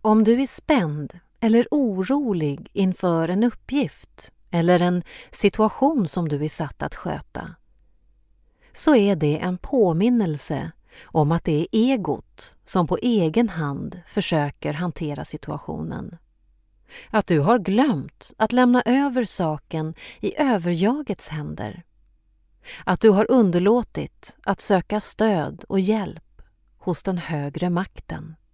Om du är spänd eller orolig inför en uppgift eller en situation som du är satt att sköta, så är det en påminnelse om att det är egot som på egen hand försöker hantera situationen. Att du har glömt att lämna över saken i överjagets händer. Att du har underlåtit att söka stöd och hjälp hos den högre makten.